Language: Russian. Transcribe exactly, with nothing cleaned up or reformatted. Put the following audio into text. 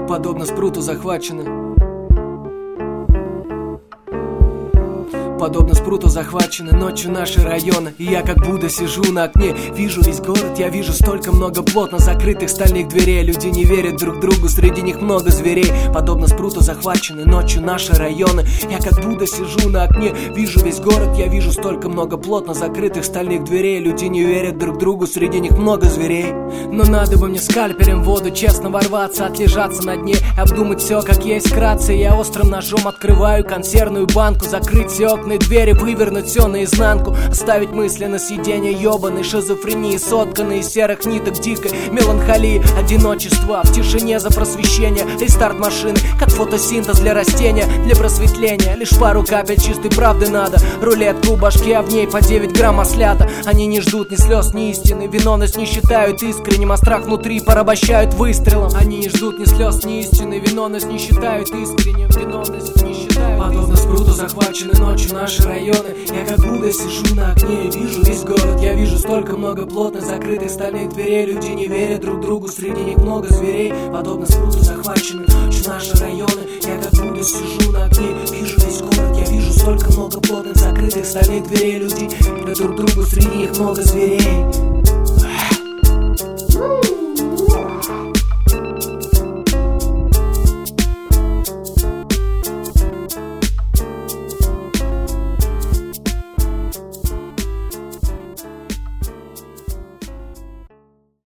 подобно спруту захвачены. Подобно спруту захвачены ночью наши районы. И я как Будда сижу на окне, вижу весь город. Я вижу столько много плотно закрытых стальных дверей. Люди не верят друг другу, среди них много зверей. Подобно спруту захвачены ночью наши районы. Я как Будда сижу на окне, вижу весь город. Я вижу столько много плотно закрытых стальных дверей. Люди не верят друг другу, среди них много зверей. Но надо бы мне скальпелем в воду честно ворваться, отлежаться на дне, обдумать все как есть вкратце. Я острым ножом открываю консервную банку, закрыть все окна двери, вывернуть все наизнанку, оставить мысли на съедение ебаной шизофрении, сотканной из серых ниток дикой меланхолии, одиночества, в тишине за просвещение, рестарт машины, как фотосинтез для растения, для просветления, лишь пару капель чистой правды надо, рулетку у башки, а в ней по девять грамм ослята. Они не ждут ни слез, ни истины, виновность не считают искренним, а страх внутри порабощают выстрелом. Они не ждут ни слез, ни истины, виновность не считают искренним, виновность не считают. Подобно спруту захвачены ночью наши районы. Я как Будда сижу на окне и вижу весь город. Я вижу столько много плотно закрытых стальных дверей. Люди не верят друг другу, среди них много зверей. Подобно спруту захвачены ночью наши районы. Я как Будда сижу на окне, вижу весь город. Я вижу столько много плотных закрытых стальных дверей. Люди не верят друг другу, среди них много зверей.